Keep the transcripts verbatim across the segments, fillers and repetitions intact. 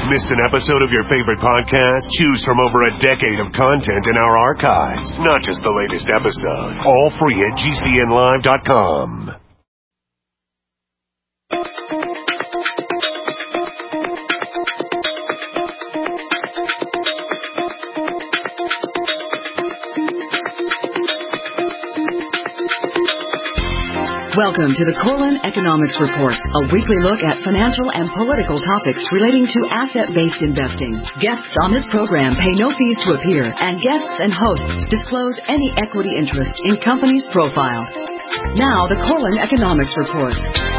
Missed an episode of your favorite podcast? Choose from over a decade of content in our archives, not just the latest episode. All free at G C N live dot com. Welcome to the Korelin Economics Report, a weekly look at financial and political topics relating to asset-based investing. Guests on this program pay no fees to appear, and guests and hosts disclose any equity interest in companies' profiles. Now, the Korelin Economics Report.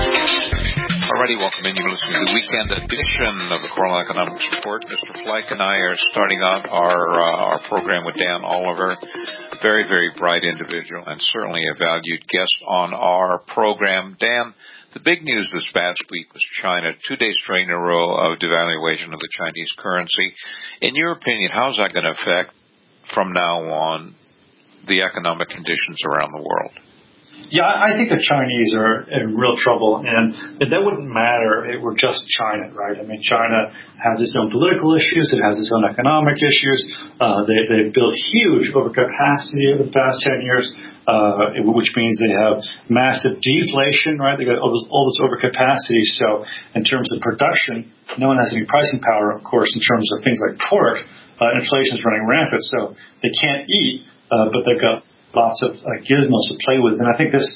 Alrighty, welcome in. You're listening to the weekend edition of the Korelin Economics Report. Mister Fleck and I are starting out our uh, our program with Dan Oliver. Very, very bright individual and certainly a valued guest on our program. Dan, the big news this past week was China, two days straight in a row of devaluation of the Chinese currency. In your opinion, how is that going to affect from now on the economic conditions around the world? Yeah, I think the Chinese are in real trouble, and that wouldn't matter if it were just China, right? I mean, China has its own political issues, it has its own economic issues. Uh, they, they've built huge overcapacity over the past ten years, uh, which means they have massive deflation, right? They got all this, all this overcapacity. So in terms of production, no one has any pricing power, of course, in terms of things like pork. Uh, inflation is running rampant, so they can't eat, uh, but they've got lots of uh, gizmos to play with. And I think this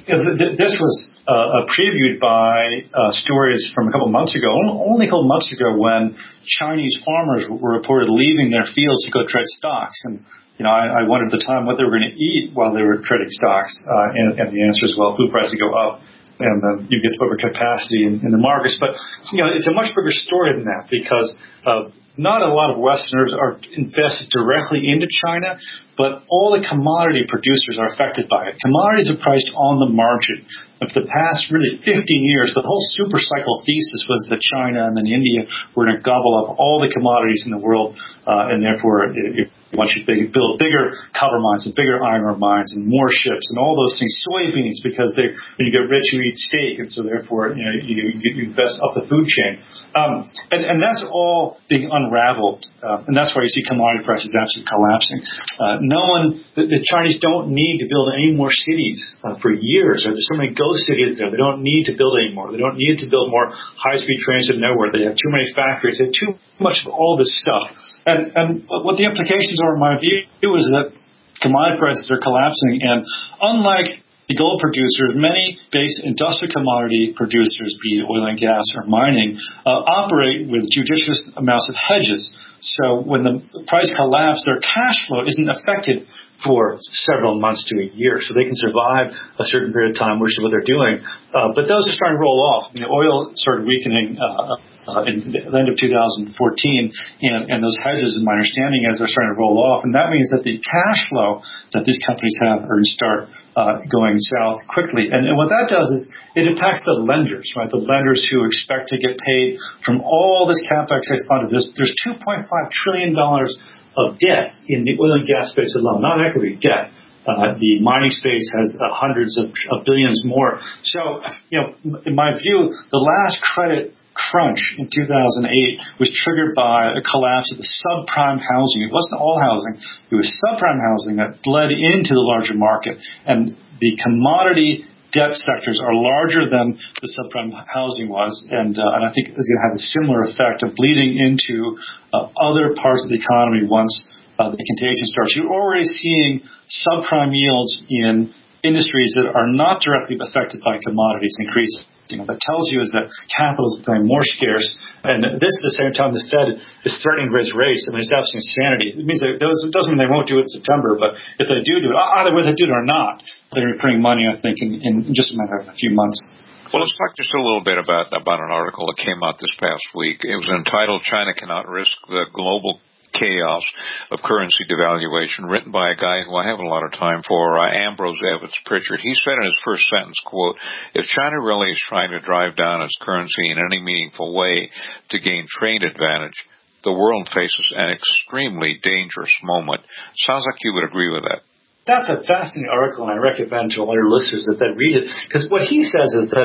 this was uh, previewed by uh, stories from a couple months ago, only a couple months ago, when Chinese farmers were reported leaving their fields to go trade stocks. And, you know, I, I wondered at the time what they were going to eat while they were trading stocks. Uh, and, and the answer is, well, food prices go up, and then you get overcapacity in, in the markets. But, you know, it's a much bigger story than that, because uh, not a lot of Westerners are invested directly into China, but all the commodity producers are affected by it. Commodities are priced on the margin. For the past really fifteen years, the whole super cycle thesis was that China and then India were going to gobble up all the commodities in the world, uh, and therefore it, it, once you build bigger copper mines and bigger iron ore mines and more ships and all those things, soybeans, because they, when you get rich, you eat steak, and so therefore you know you, you invest up the food chain, um, and, and that's all being unraveled, uh, and that's why you see commodity prices absolutely collapsing. Uh, no one, the, the Chinese don't need to build any more cities uh, for years. There's so many ghost cities there. They don't need to build anymore. They don't need to build more high-speed trains to nowhere. They have too many factories. They have too much of all this stuff. And, and what the implications are, in my view, is that commodity prices are collapsing. And unlike the gold producers, many base industrial commodity producers, be it oil and gas or mining, uh, operate with judicious amounts of hedges. So when the price collapses, their cash flow isn't affected for several months to a year. So they can survive a certain period of time, which is what they're doing. Uh, but those are starting to roll off. You know, oil started weakening uh, uh, in the end of two thousand fourteen, and, and those hedges, in my understanding, as they're starting to roll off. And that means that the cash flow that these companies have are going to start uh, going south quickly. And, and what that does is it impacts the lenders, right? The lenders who expect to get paid from all this capex they funded. There's, there's two point five trillion dollars of debt in the oil and gas space alone, not equity, debt. Uh, the mining space has uh, hundreds of, of billions more. So, you know, in my view, the last credit crunch in two thousand eight was triggered by a collapse of the subprime housing. It wasn't all housing. It was subprime housing that bled into the larger market. And the commodity debt sectors are larger than the subprime housing was, and, uh, and I think it's going to have a similar effect of bleeding into uh, other parts of the economy once uh, the contagion starts. You're already seeing subprime yields in industries that are not directly affected by commodities increase. You know, that tells you is that capital is becoming more scarce, and this at the same time the Fed is threatening to raise rates. I mean, it's absolute insanity. It means that it doesn't mean they won't do it in September, but if they do do it, either whether they do it or not, they're going to be printing money, I think, in, in just a matter of a few months. Well, let's talk just a little bit about, about an article that came out this past week. It was entitled, "China Cannot Risk the Global Chaos of Currency Devaluation," written by a guy who I have a lot of time for, uh, Ambrose Evans Pritchard. He said in his first sentence, quote, "If China really is trying to drive down its currency in any meaningful way to gain trade advantage, the world faces an extremely dangerous moment." Sounds like you would agree with that. That's a fascinating article, and I recommend to all your listeners that they read it, because what he says is that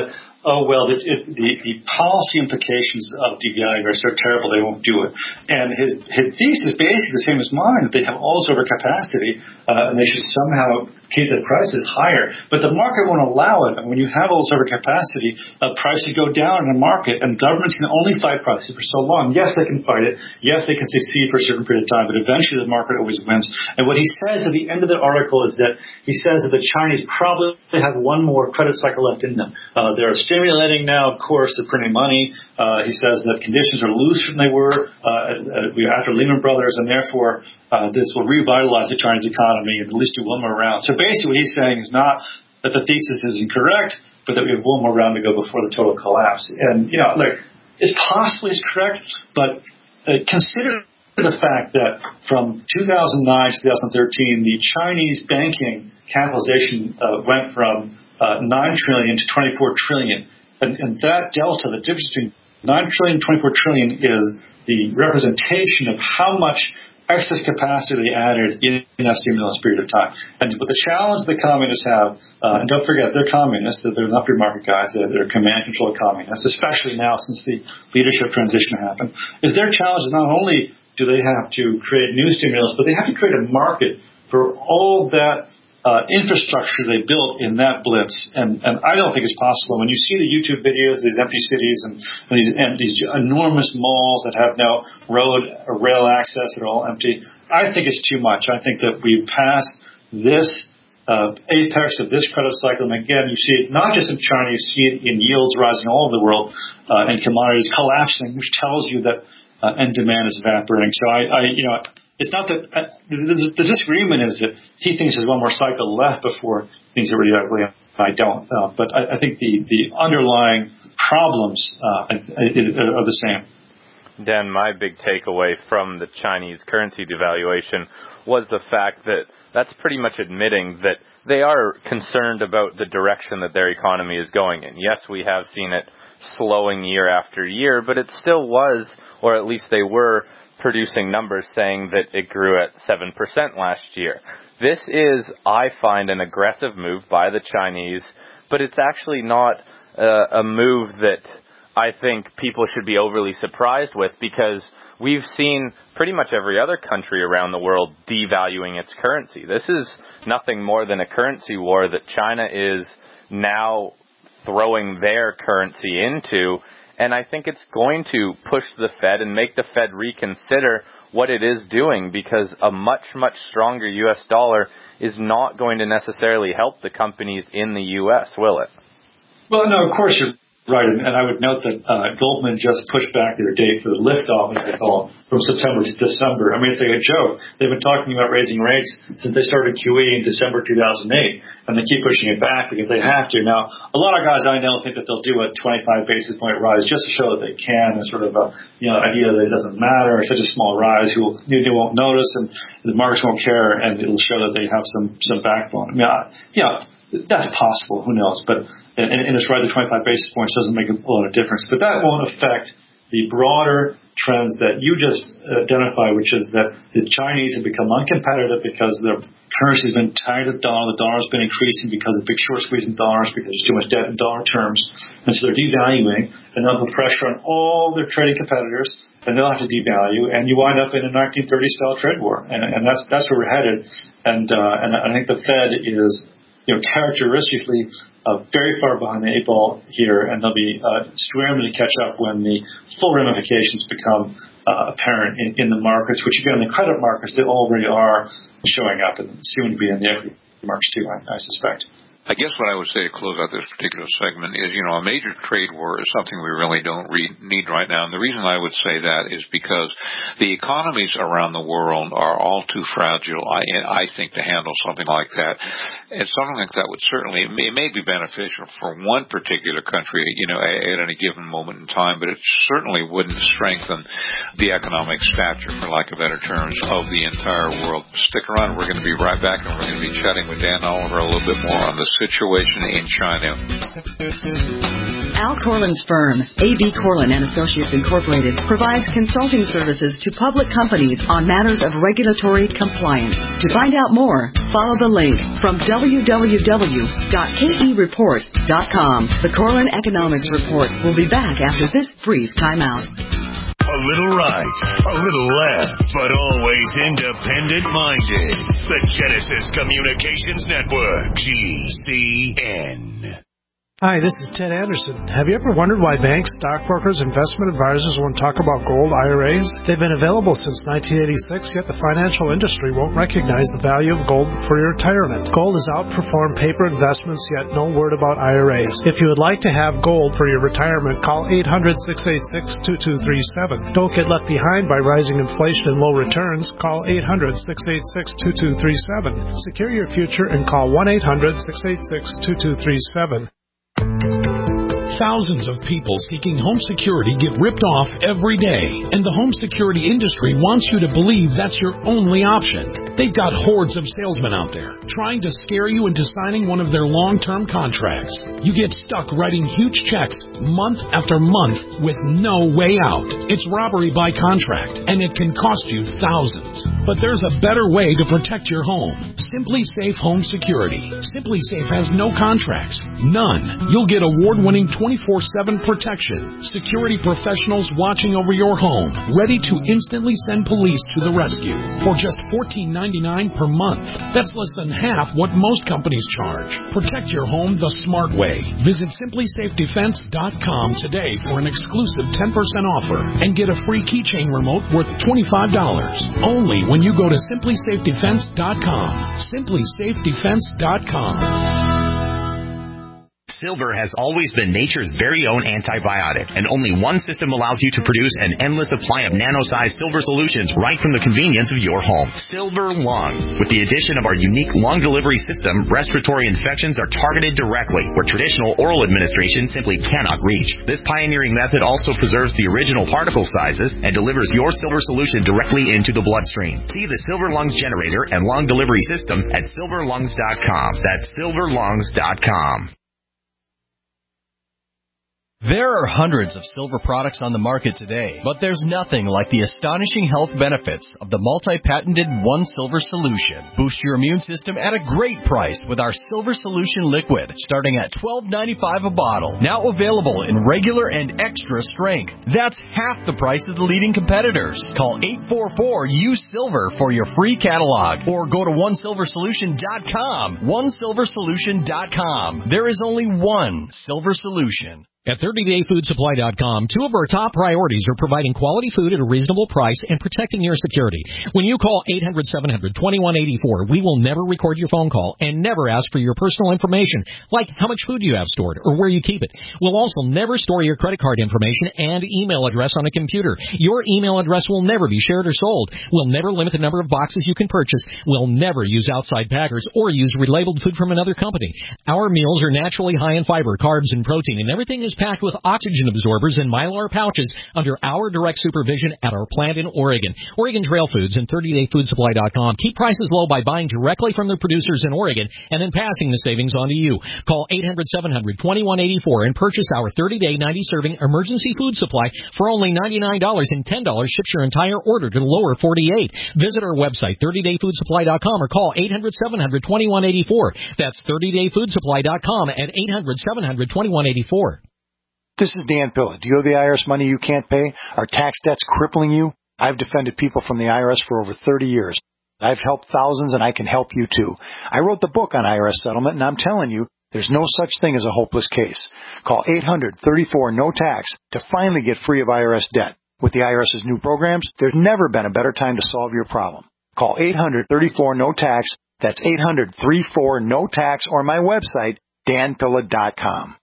oh, well, it, it, the, the policy implications of devaluing are so terrible they won't do it. And his, his thesis is basically the same as mine, that they have all this overcapacity, uh, and they should somehow keep the prices higher. But the market won't allow it. And when you have all this overcapacity, uh, prices go down in the market, and governments can only fight prices for so long. Yes, they can fight it. Yes, they can succeed for a certain period of time, but eventually the market always wins. And what he says at the end of the article is that he says that the Chinese probably have one more credit cycle left in them. Uh, they're stimulating now, of course, they're printing money. Uh, he says that conditions are looser than they were uh, after Lehman Brothers, and therefore uh, this will revitalize the Chinese economy and at least do one more round. So basically what he's saying is not that the thesis is incorrect, but that we have one more round to go before the total collapse. And, you know, like, it's possibly is correct, but uh, consider the fact that from two thousand nine to two thousand thirteen, the Chinese banking capitalization uh, went from uh, nine trillion to twenty-four trillion. And, and that delta, the difference between nine trillion and twenty-four trillion is the representation of how much excess capacity they added in, in that stimulus period of time. And but the challenge the communists have, uh, and don't forget, they're communists, they're not free market guys, they're, they're command control communists, especially now since the leadership transition happened, is their challenge is not only do they have to create new stimulus, but they have to create a market for all that Uh, infrastructure they built in that blitz, and, and I don't think it's possible. When you see the YouTube videos, these empty cities and, and these and these enormous malls that have no road or rail access, that are all empty, I think it's too much. I think that we've passed this uh, apex of this credit cycle, and again, you see it not just in China, you see it in yields rising all over the world, uh, and commodities collapsing, which tells you that uh, end demand is evaporating. So I, I you know. It's not that uh, the, the disagreement is that he thinks there's one more cycle left before things are really ugly. I don't, uh, but I, I think the, the underlying problems uh, are the same. Dan, my big takeaway from the Chinese currency devaluation was the fact that that's pretty much admitting that they are concerned about the direction that their economy is going in. Yes, we have seen it slowing year after year, but it still was, or at least they were, producing numbers saying that it grew at seven percent last year. This is, I find, an aggressive move by the Chinese, but it's actually not uh, a move that I think people should be overly surprised with, because we've seen pretty much every other country around the world devaluing its currency. This is nothing more than a currency war that China is now throwing their currency into. And I think it's going to push the Fed and make the Fed reconsider what it is doing, because a much, much stronger U S dollar is not going to necessarily help the companies in the U S, will it? Well, no, of course you're right. And, and I would note that uh, Goldman just pushed back their date for the liftoff, as they call it, from September to December. I mean, it's like a joke. They've been talking about raising rates since they started Q E in December two thousand eight, and they keep pushing it back because they have to. Now, a lot of guys I know think that they'll do a twenty-five basis point rise just to show that they can, and sort of a, you know, idea that it doesn't matter, it's such a small rise, who will, they won't notice, and the markets won't care, and it'll show that they have some, some backbone. I mean, I, you know, that's possible. Who knows? But and, and it's right. The twenty-five basis points doesn't make a lot of difference. But that won't affect the broader trends that you just identified, which is that the Chinese have become uncompetitive because their currency has been tied to the dollar. The dollar has been increasing because of big short squeeze in dollars, because there's too much debt in dollar terms, and so they're devaluing, and they'll put pressure on all their trading competitors, and they'll have to devalue, and you wind up in a nineteen thirties style trade war, and, and that's that's where we're headed. And uh, and I think the Fed is, you know, characteristically uh, very far behind the eight ball here, and they'll be uh, scrambling to catch up when the full ramifications become uh, apparent in, in the markets, which again, the credit markets, they already are showing up, and soon to be in the equity markets too, I, I suspect. I guess what I would say to close out this particular segment is, you know, a major trade war is something we really don't re- need right now. And the reason I would say that is because the economies around the world are all too fragile, I, I think, to handle something like that. And something like that would certainly, it may, it may be beneficial for one particular country, you know, at, at any given moment in time, but it certainly wouldn't strengthen the economic stature, for lack of better terms, of the entire world. Stick around. We're going to be right back, and we're going to be chatting with Dan Oliver a little bit more on this situation in China. Al Corlin's firm, A B. Corlin and Associates Incorporated, provides consulting services to public companies on matters of regulatory compliance. To find out more, follow the link from w w w dot k e report dot com. The Corlin Economics Report will be back after this brief timeout. A little right, a little left, but always independent-minded. The Genesis Communications Network, G C N. Hi, this is Ted Anderson. Have you ever wondered why banks, stockbrokers, investment advisors won't talk about gold I R As? They've been available since nineteen eighty-six, yet the financial industry won't recognize the value of gold for your retirement. Gold has outperformed paper investments, yet no word about I R As. If you would like to have gold for your retirement, call eight hundred, six eight six, two two three seven. Don't get left behind by rising inflation and low returns. Call eight hundred, six eight six, two two three seven. Secure your future and call one eight hundred, six eight six, two two three seven. Thousands of people seeking home security get ripped off every day, and the home security industry wants you to believe that's your only option. They've got hordes of salesmen out there trying to scare you into signing one of their long-term contracts. You get stuck writing huge checks month after month with no way out. It's robbery by contract, and it can cost you thousands. But there's a better way to protect your home. Simply Safe Home Security. Simply Safe has no contracts. None. You'll get award-winning twenty-four seven protection. Security professionals watching over your home, ready to instantly send police to the rescue for just fourteen ninety-nine per month. That's less than half what most companies charge. Protect your home the smart way. Visit simply safe defense dot com today for an exclusive ten percent offer and get a free keychain remote worth twenty-five dollars. Only when you go to simply safe defense dot com. simply safe defense dot com. Silver has always been nature's very own antibiotic, and only one system allows you to produce an endless supply of nano-sized silver solutions right from the convenience of your home. Silver Lungs. With the addition of our unique lung delivery system, respiratory infections are targeted directly, where traditional oral administration simply cannot reach. This pioneering method also preserves the original particle sizes and delivers your silver solution directly into the bloodstream. See the Silver Lungs generator and lung delivery system at silver lungs dot com. That's silver lungs dot com. There are hundreds of silver products on the market today, but there's nothing like the astonishing health benefits of the multi-patented One Silver Solution. Boost your immune system at a great price with our Silver Solution Liquid, starting at twelve ninety-five a bottle. Now available in regular and extra strength. That's half the price of the leading competitors. Call eight four four, U S I L V E R for your free catalog, or go to one silver solution dot com. one silver solution dot com. There is only one Silver Solution. At thirty day food supply dot com, two of our top priorities are providing quality food at a reasonable price and protecting your security. When you call eight hundred, seven hundred, twenty-one eighty-four, we will never record your phone call and never ask for your personal information, like how much food you have stored or where you keep it. We'll also never store your credit card information and email address on a computer. Your email address will never be shared or sold. We'll never limit the number of boxes you can purchase. We'll never use outside packers or use relabeled food from another company. Our meals are naturally high in fiber, carbs, and protein, and everything is packed with oxygen absorbers and Mylar pouches under our direct supervision at our plant in Oregon. Oregon Trail Foods and thirty day food supply dot com keep prices low by buying directly from the producers in Oregon and then passing the savings on to you. Call eight hundred, seven hundred, twenty-one eighty-four and purchase our thirty day, ninety serving emergency food supply for only ninety-nine dollars, and ten dollars ships your entire order to the lower forty-eight. Visit our website, thirty day food supply dot com, or call eight hundred, seven hundred, twenty-one eighty-four. That's thirty day food supply dot com at eight hundred, seven hundred, twenty-one eighty-four. This is Dan Pilla. Do you owe the I R S money you can't pay? Are tax debts crippling you? I've defended people from the I R S for over thirty years. I've helped thousands, and I can help you too. I wrote the book on I R S settlement, and I'm telling you, there's no such thing as a hopeless case. Call eight hundred, thirty-four, no tax to finally get free of I R S debt. With the IRS's new programs, there's never been a better time to solve your problem. Call eight hundred, thirty-four, no tax. That's eight hundred, thirty-four, no tax, or my website, dan pilla dot com.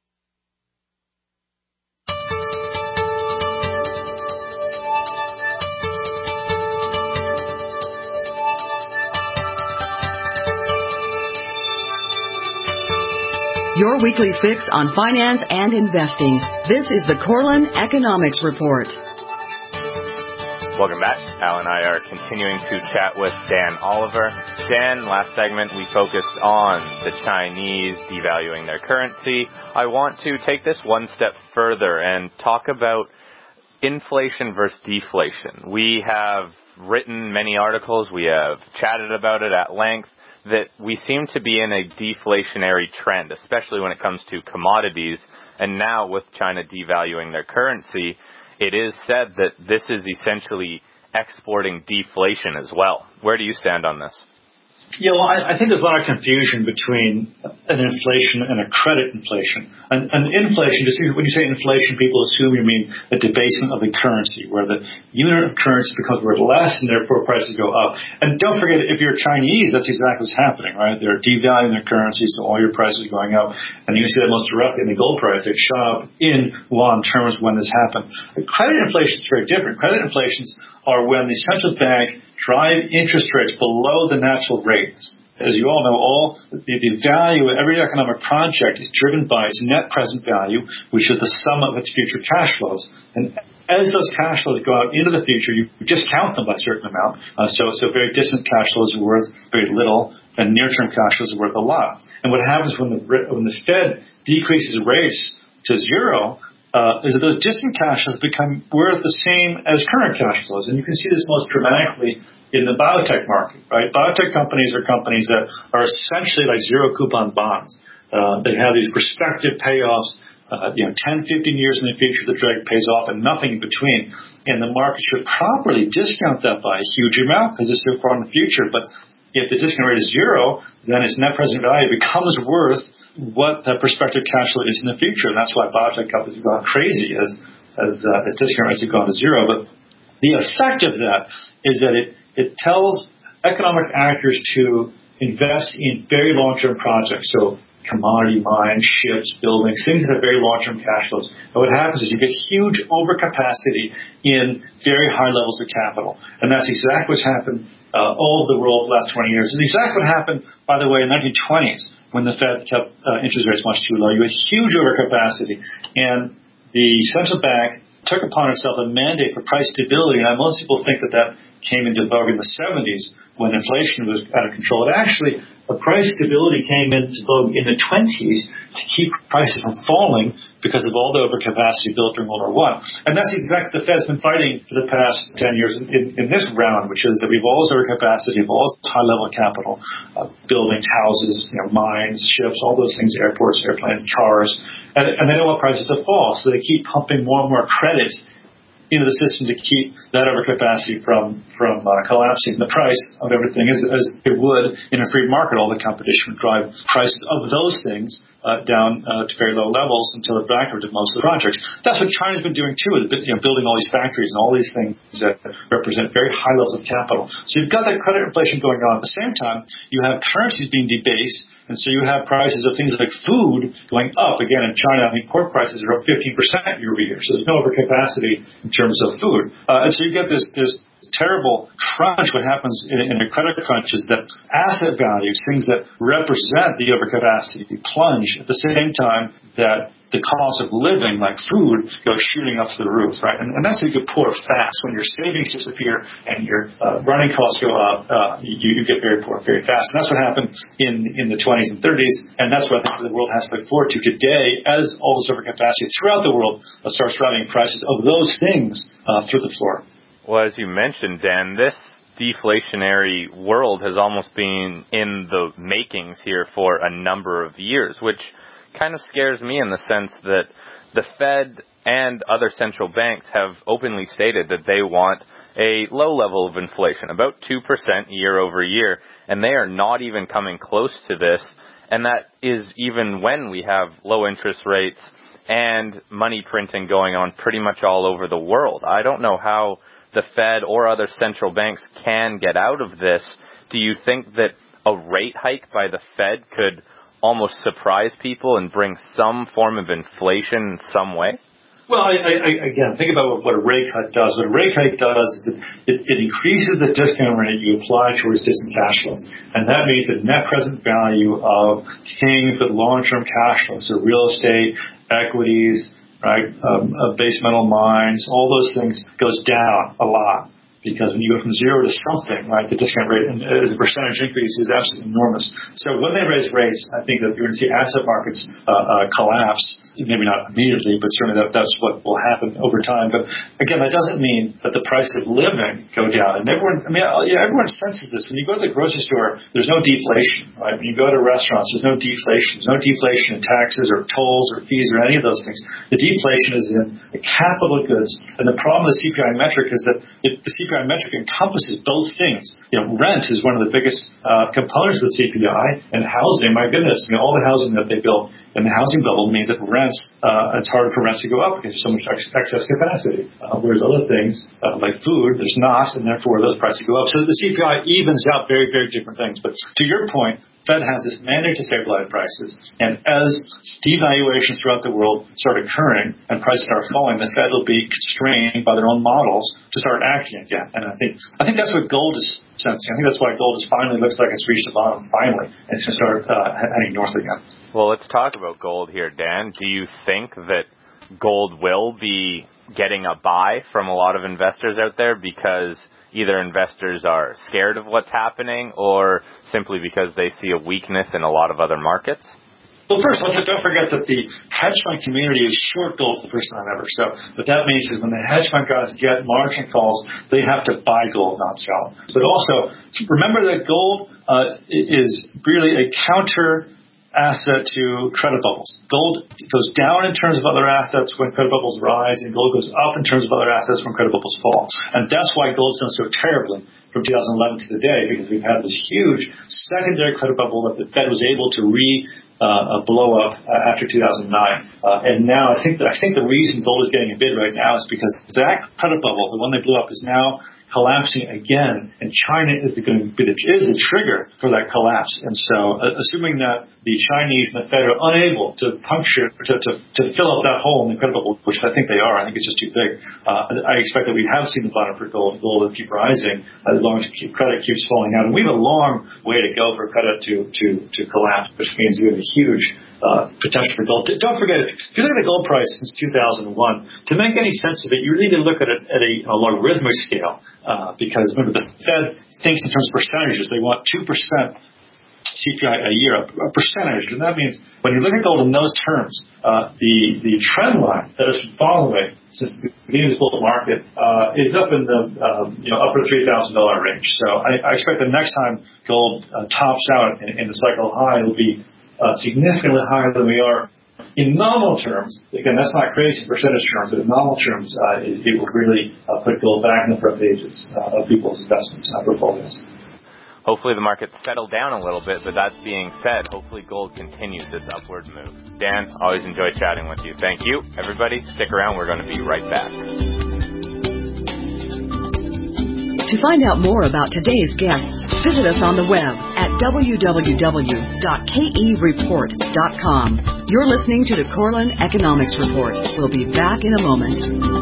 Your weekly fix on finance and investing. This is the Corlin Economics Report. Welcome back. Al and I are continuing to chat with Dan Oliver. Dan, last segment we focused on the Chinese devaluing their currency. I want to take this one step further and talk about inflation versus deflation. We have written many articles, we have chatted about it at length, that we seem to be in a deflationary trend, especially when it comes to commodities. And now with China devaluing their currency, it is said that this is essentially exporting deflation as well. Where do you stand on this? Yeah, well, I, I think there's a lot of confusion between an inflation and a credit inflation. An, an inflation, when you say inflation, people assume you mean a debasement of the currency, where the unit of currency becomes worth less and therefore prices go up. And don't forget, if you're Chinese, that's exactly what's happening, right? They're devaluing their currency, so all your prices are going up. And you can see that most directly in the gold price. They shot up in yuan terms when this happened. But credit inflation is very different. Credit inflations are when the central bank drive interest rates below the natural rates. As you all know, all the, the value of every economic project is driven by its net present value, which is the sum of its future cash flows. And as those cash flows go out into the future, you discount them by a certain amount. Uh, so, so very distant cash flows are worth very little, and near-term cash flows are worth a lot. And what happens when the when the Fed decreases rates to zero, Uh, is that those distant cash flows become worth the same as current cash flows. And you can see this most dramatically in the biotech market, right? Biotech companies are companies that are essentially like zero coupon bonds. Uh, they have these prospective payoffs, uh, you know, ten, fifteen years in the future, the drug pays off and nothing in between. And the market should properly discount that by a huge amount because it's so far in the future. But if the discount rate is zero, then its net present value becomes worth what that prospective cash flow is in the future. And that's why biotech companies have gone crazy as as, uh, as discount rates have gone to zero. But the effect of that is that it, it tells economic actors to invest in very long-term projects. So commodity mines, ships, buildings, things that have very long-term cash flows. And what happens is you get huge overcapacity in very high levels of capital. And that's exactly what's happened uh, all over the world the last twenty years. And exactly what happened, by the way, in the nineteen twenties when the Fed kept uh, interest rates much too low. You had huge overcapacity. And the central bank took upon itself a mandate for price stability. And most people think that that came into vogue in the seventies when inflation was out of control. But actually, a price stability came into vogue in the twenties to keep prices from falling because of all the overcapacity built during World War One. And that's exactly the Fed's been fighting for the past ten years in, in this round, which is that we've always overcapacity, we've always high level of capital, uh, buildings, houses, you know, mines, ships, all those things, airports, airplanes, cars, and, and they don't want prices to fall, so they keep pumping more and more credit into the system to keep that overcapacity from from uh, collapsing. The price of everything is as it would in a free market. All the competition would drive prices of those things uh, down uh, to very low levels until it bankrupted most of the projects. That's what China's been doing too, you know, building all these factories and all these things that represent very high levels of capital. So you've got that credit inflation going on. At the same time, you have currencies being debased. And so you have prices of things like food going up. Again, in China, I mean, pork prices are up fifteen percent year over year. So there's no overcapacity in terms of food. Uh, and so you get this, this terrible crunch. What happens in, in a credit crunch is that asset values, things that represent the overcapacity, plunge at the same time that the cost of living, like food, goes shooting up to the roof, right? And, and that's how you get poor fast. When your savings disappear and your uh, running costs go up, uh, you, you get very poor very fast. And that's what happened in, in the twenties and thirties, and that's what I think the world has to look forward to today as all this overcapacity throughout the world uh, starts driving prices of those things uh, through the floor. Well, as you mentioned, Dan, this deflationary world has almost been in the makings here for a number of years, which kind of scares me in the sense that the Fed and other central banks have openly stated that they want a low level of inflation, about two percent year over year, and they are not even coming close to this, and that is even when we have low interest rates and money printing going on pretty much all over the world. I don't know how the Fed or other central banks can get out of this. Do you think that a rate hike by the Fed could almost surprise people and bring some form of inflation in some way? Well, I, I, again, think about what, what a rate cut does. What a rate cut does is it, it increases the discount rate you apply towards distant cash flows. And that means the net present value of things with long-term cash flows, so real estate, equities, right, um, uh, base metal mines, all those things goes down a lot. because when you go from zero to something, right, the discount rate and as a percentage increase is absolutely enormous. So when they raise rates, I think that you're going to see asset markets uh, uh, collapse. Maybe not immediately, but certainly that, that's what will happen over time. But again, that doesn't mean that the price of living go down. And everyone, I mean, yeah, everyone senses this. When you go to the grocery store, there's no deflation, right? When you go to restaurants, there's no deflation. There's no deflation in taxes or tolls or fees or any of those things. The deflation is in the capital goods. And the problem with the C P I metric is that it, the C P I metric encompasses both things. You know, rent is one of the biggest uh, components of the C P I, and housing, my goodness, I mean, all the housing that they build in the housing bubble means that rents, uh, it's harder for rents to go up because there's so much ex- excess capacity. Uh, whereas other things, uh, like food, there's not, and therefore those prices go up. So the C P I evens out very, very different things. But to your point, Fed has this mandate to stabilize prices, and as devaluations throughout the world start occurring and prices start falling, the Fed will be constrained by their own models to start acting again. And I think I think that's what gold is sensing. I think that's why gold is finally looks like it's reached the bottom finally, and it's going to start uh, heading north again. Well, let's talk about gold here, Dan. Do you think that gold will be getting a buy from a lot of investors out there because either investors are scared of what's happening or simply because they see a weakness in a lot of other markets? Well, first, don't forget that the hedge fund community is short gold for the first time ever. So what that means is when the hedge fund guys get margin calls, they have to buy gold, not sell. But also, remember that gold uh, is really a counter asset to credit bubbles. Gold goes down in terms of other assets when credit bubbles rise, and gold goes up in terms of other assets when credit bubbles fall. And that's why gold's done so terribly from two thousand eleven to today, because we've had this huge secondary credit bubble that the Fed was able to re uh, blow up uh, after two thousand nine. Uh, and now I think that, I think the reason gold is getting a bid right now is because that credit bubble, the one they blew up, is now collapsing again, and China is going to be the, is the trigger for that collapse. And so, uh, assuming that the Chinese and the Fed are unable to puncture, to, to, to fill up that hole in the credit bubble, which I think they are, I think it's just too big. Uh, I expect that we have seen the bottom for gold. Gold will keep rising as long as credit keeps falling out. And we have a long way to go for credit to to to collapse, which means we have a huge uh, potential for gold. Don't forget, if you look at the gold price since two thousand one, to make any sense of it, you really need to look at it at a, a logarithmic scale. Uh, because remember, the Fed thinks in terms of percentages. They want two percent C P I a year, a, a percentage. And that means when you look at gold in those terms, uh, the, the trend line that has been following since the beginning of the gold market uh, is up in the um, you know upper three thousand dollars range. So I, I expect the next time gold uh, tops out in, in the cycle high, it will be uh, significantly higher than we are. In nominal terms, again, that's not crazy in percentage terms, but in nominal terms, uh, it, it will really uh, put gold back in the front pages uh, of people's investment uh, portfolios. Hopefully the market's settled down a little bit, but that being said, hopefully gold continues this upward move. Dan, always enjoy chatting with you. Thank you. Everybody, stick around. We're going to be right back. To find out more about today's guests, visit us on the web at w w w dot k e report dot com. You're listening to the Korelin Economics Report. We'll be back in a moment.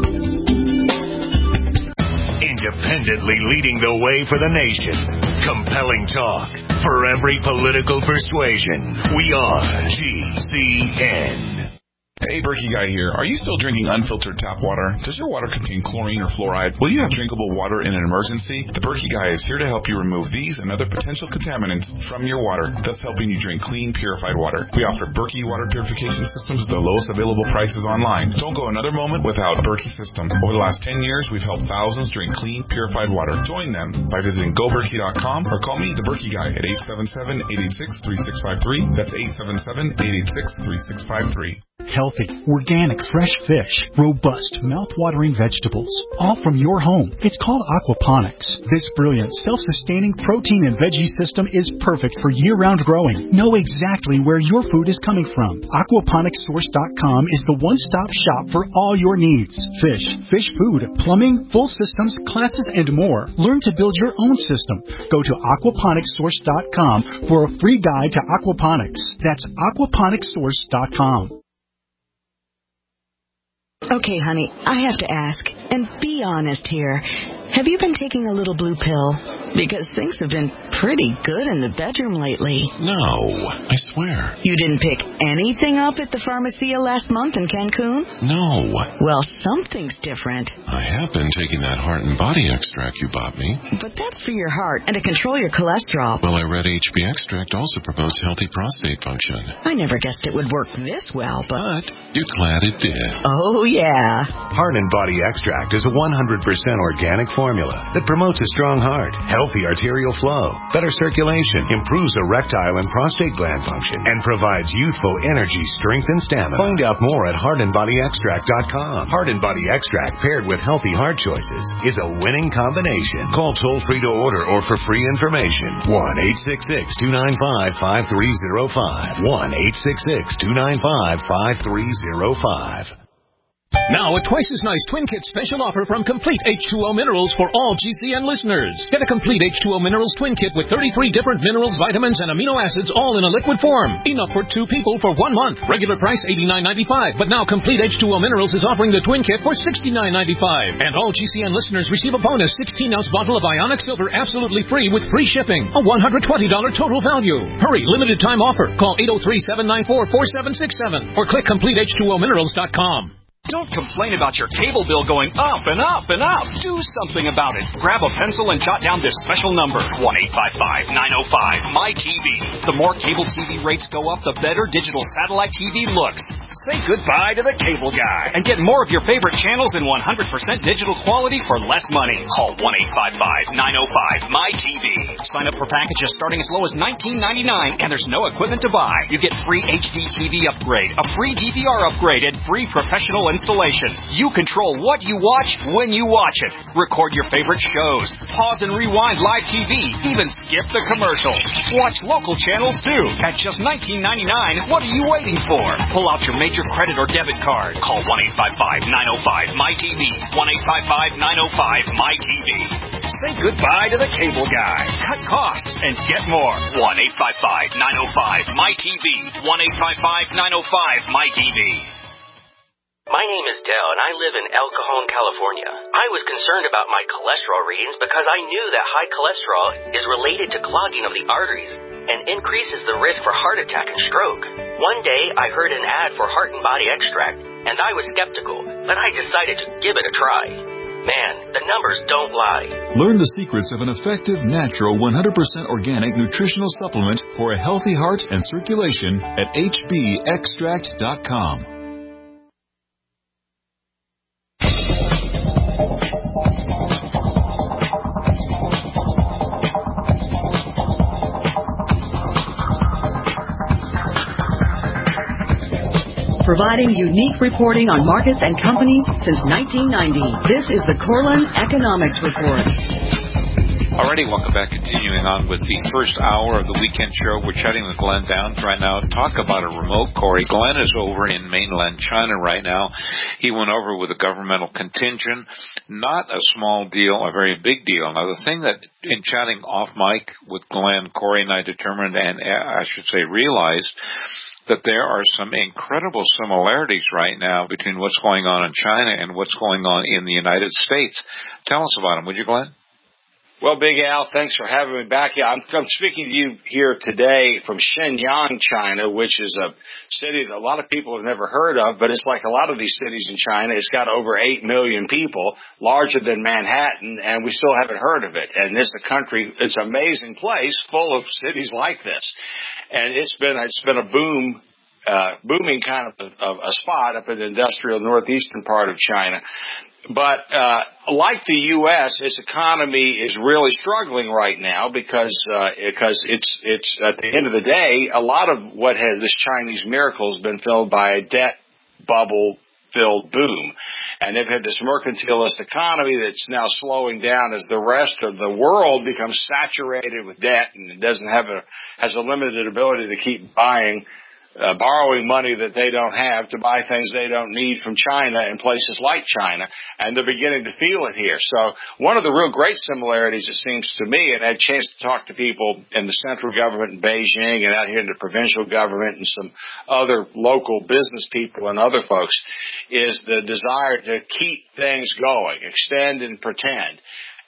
Independently leading the way for the nation. Compelling talk for every political persuasion. We are G C N. Hey, Berkey Guy here. Are you still drinking unfiltered tap water? Does your water contain chlorine or fluoride? Will you have drinkable water in an emergency? The Berkey Guy is here to help you remove these and other potential contaminants from your water, thus helping you drink clean, purified water. We offer Berkey water purification systems at the lowest available prices online. Don't go another moment without a Berkey system. Over the last ten years, we've helped thousands drink clean, purified water. Join them by visiting go berkey dot com or call me, the Berkey Guy, at eight seven seven, eight eight six, three six five three. That's eight seven seven, eight eight six, three six five three. Healthy, organic, fresh fish, robust, mouth-watering vegetables, all from your home. It's called aquaponics. This brilliant, self-sustaining protein and veggie system is perfect for year-round growing. Know exactly where your food is coming from. aquaponics source dot com is the one-stop shop for all your needs. Fish, fish food, plumbing, full systems, classes, and more. Learn to build your own system. Go to aquaponics source dot com for a free guide to aquaponics. That's aquaponics source dot com. Okay, honey, I have to ask, and be honest here. Have you been taking a little blue pill? Because things have been pretty good in the bedroom lately. No, I swear. You didn't pick anything up at the Pharmacia last month in Cancun? No. Well, something's different. I have been taking that heart and body extract you bought me. But that's for your heart and to control your cholesterol. Well, I read H B extract also promotes healthy prostate function. I never guessed it would work this well, but... But you're glad it did. Oh, yeah. Heart and Body Extract is a one hundred percent organic formula that promotes a strong heart, healthy arterial flow, better circulation, improves erectile and prostate gland function, and provides youthful energy, strength, and stamina. Find out more at heart and body extract dot com. Heart and Body Extract paired with healthy heart choices is a winning combination. Call toll-free to order or for free information. one eight six six, two nine five, five three zero five. one eight six six, two nine five, five three zero five. Now, a twice as nice Twin Kit special offer from Complete H two O Minerals for all G C N listeners. Get a Complete H two O Minerals Twin Kit with thirty-three different minerals, vitamins, and amino acids all in a liquid form. Enough for two people for one month. Regular price eighty-nine ninety-five, but now Complete H two O Minerals is offering the Twin Kit for sixty-nine ninety-five. And all G C N listeners receive a bonus sixteen ounce bottle of Ionic Silver absolutely free with free shipping. A one hundred twenty dollars total value. Hurry, limited time offer. Call eight oh three, seven nine four, four seven six seven or click complete h two o minerals dot com. Don't complain about your cable bill going up and up and up. Do something about it. Grab a pencil and jot down this special number, one eight five five, nine oh five, M Y T V. The more cable T V rates go up, the better digital satellite T V looks. Say goodbye to the cable guy and get more of your favorite channels in one hundred percent digital quality for less money. Call one eight five five, nine oh five, M Y T V. Sign up for packages starting as low as nineteen ninety-nine, and there's no equipment to buy. You get free H D T V upgrade, a free D V R upgrade, and free professional installation. You control what you watch when you watch it. Record your favorite shows. Pause and rewind live T V. Even skip the commercials. Watch local channels too. At just nineteen ninety-nine, what are you waiting for? Pull out your major credit or debit card. Call one eight five five, nine oh five, M Y T V. one eight five five, nine oh five, M Y T V. Say goodbye to the cable guy. Cut costs and get more. one eight five five, nine oh five, M Y T V. one eight five five, nine oh five, M Y T V. My name is Dell, and I live in El Cajon, California. I was concerned about my cholesterol readings because I knew that high cholesterol is related to clogging of the arteries and increases the risk for heart attack and stroke. One day, I heard an ad for Heart and Body Extract, and I was skeptical, but I decided to give it a try. Man, the numbers don't lie. Learn the secrets of an effective, natural, one hundred percent organic nutritional supplement for a healthy heart and circulation at h b extract dot com. Providing unique reporting on markets and companies since nineteen ninety. This is the Corlin Economics Report. Alrighty, welcome back. Continuing on with the first hour of the weekend show. We're chatting with Glenn Downs right now. Talk about a remote, Corey. Glenn is over in mainland China right now. He went over with a governmental contingent. Not a small deal, a very big deal. Now, the thing that in chatting off mic with Glenn, Corey and I determined, and I should say realized, that there are some incredible similarities right now between what's going on in China and what's going on in the United States. Tell us about them, would you, Glenn? Well, Big Al, thanks for having me back here. I'm, I'm speaking to you here today from Shenyang, China, which is a city that a lot of people have never heard of, but it's like a lot of these cities in China. It's got over eight million people, larger than Manhattan, and we still haven't heard of it. And this is a country, it's an amazing place full of cities like this. And it's been, it's been a boom, uh, booming kind of a, of a spot up in the industrial northeastern part of China. But, uh, like the U S, its economy is really struggling right now because, uh, because it's, it's, at the end of the day, a lot of what has this Chinese miracle has been filled by a debt bubble filled boom. And they've had this mercantilist economy that's now slowing down as the rest of the world becomes saturated with debt and it doesn't have a, has a limited ability to keep buying, uh, borrowing money that they don't have to buy things they don't need from China and places like China. And they're beginning to feel it here. So one of the real great similarities, it seems to me, and I had a chance to talk to people in the central government in Beijing and out here in the provincial government and some other local business people and other folks, is the desire to keep things going, extend and pretend.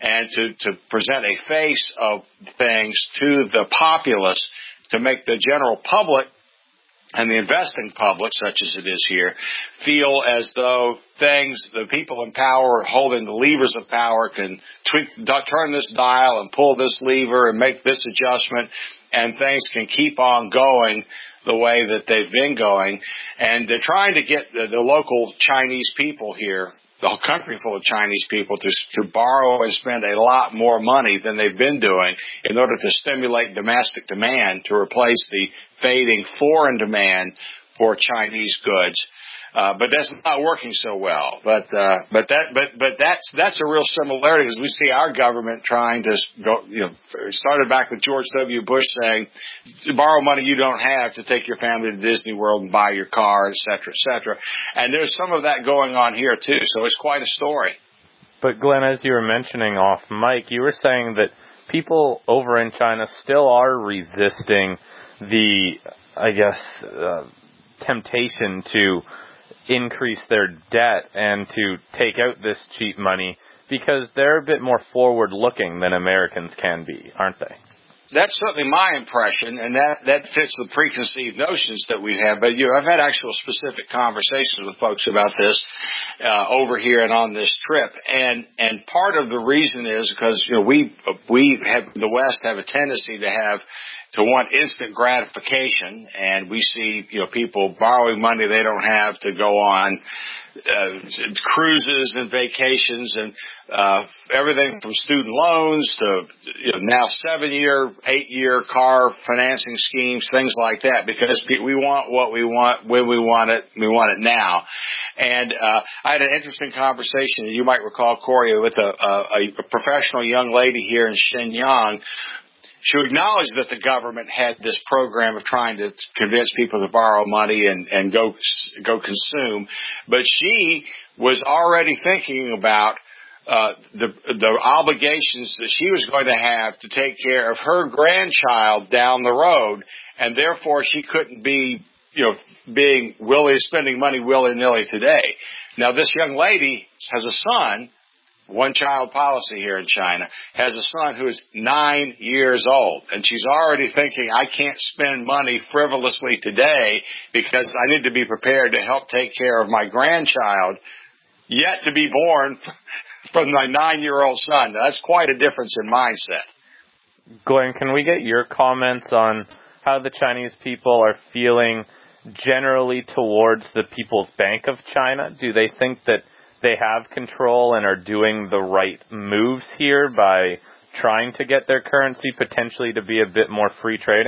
and to, to present a face of things to the populace to make the general public and the investing public, such as it is here, feel as though things, the people in power holding the levers of power can tweak, turn this dial and pull this lever and make this adjustment, and things can keep on going the way that they've been going. And they're trying to get the, the local Chinese people here, the whole country full of Chinese people, to, to borrow and spend a lot more money than they've been doing in order to stimulate domestic demand to replace the fading foreign demand for Chinese goods. Uh, but that's not working so well. But uh, but that but but that's that's a real similarity, because we see our government trying to go. You know, started back with George W. Bush saying, borrow money you don't have to take your family to Disney World and buy your car, et cetera, et cetera. And there's some of that going on here too. So it's quite a story. But Glenn, as you were mentioning off mic, you were saying that people over in China still are resisting the, I guess, uh, temptation to increase their debt and to take out this cheap money, because they're a bit more forward-looking than Americans can be, aren't they? That's certainly my impression, and that, that fits the preconceived notions that we have. But you know, I've had actual specific conversations with folks about this uh, over here and on this trip, and and part of the reason is because you know we we have the West have a tendency to have to want instant gratification, and we see, you know, people borrowing money they don't have to go on uh, cruises and vacations and uh, everything from student loans to, you know, now seven-year, eight-year car financing schemes, things like that, because we want what we want when we want it, we want it now. And uh, I had an interesting conversation, you might recall, Corey, with a, a, a professional young lady here in Shenyang. She acknowledged that the government had this program of trying to convince people to borrow money and, and go go consume, but she was already thinking about uh, the the obligations that she was going to have to take care of her grandchild down the road, and therefore she couldn't be, you know, being willy spending money willy-nilly today. Now, this young lady has a son. One-child policy here in China, has a son who is nine years old. And she's already thinking, I can't spend money frivolously today because I need to be prepared to help take care of my grandchild, yet to be born from my nine-year-old son. Now, that's quite a difference in mindset. Glenn, can we get your comments on how the Chinese people are feeling generally towards the People's Bank of China? Do they think that they have control and are doing the right moves here by trying to get their currency potentially to be a bit more free trading?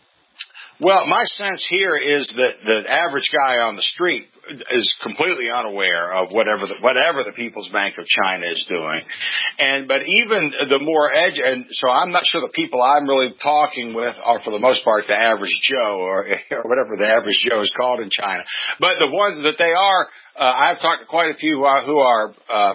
Well, my sense here is that the average guy on the street is completely unaware of whatever the, whatever the People's Bank of China is doing. And, but even the more edge, and so I'm not sure the people I'm really talking with are for the most part the average Joe or, or whatever the average Joe is called in China. But the ones that they are, uh, I've talked to quite a few who are, who are uh,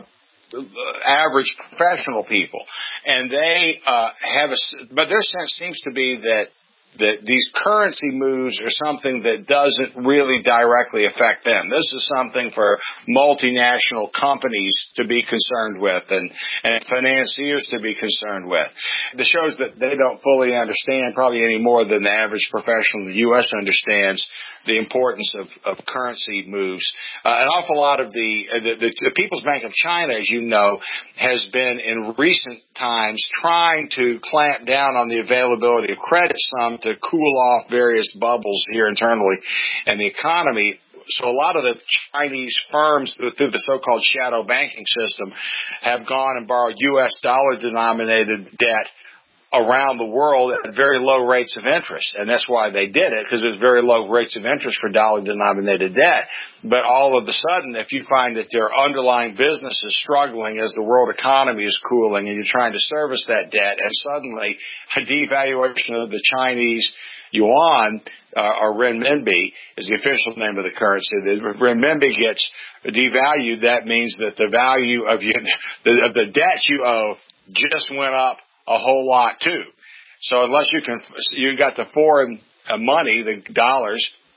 average professional people, and they uh, have a, but their sense seems to be that that these currency moves are something that doesn't really directly affect them. This is something for multinational companies to be concerned with and, and financiers to be concerned with. It shows that they don't fully understand, probably any more than the average professional in the U S understands, the importance of, of currency moves. Uh, an awful lot of the, the, the, the People's Bank of China, as you know, has been in recent times trying to clamp down on the availability of credit some to cool off various bubbles here internally in the economy. So a lot of the Chinese firms through the so-called shadow banking system have gone and borrowed U S dollar denominated debt around the world at very low rates of interest. And that's why they did it, because there's very low rates of interest for dollar-denominated debt. But all of a sudden, if you find that their underlying business is struggling as the world economy is cooling and you're trying to service that debt, and suddenly a devaluation of the Chinese yuan, uh, or renminbi is the official name of the currency. The renminbi gets devalued. That means that the value of, you, the, of the debt you owe just went up a whole lot too. So unless you can, you got the foreign money, the dollars,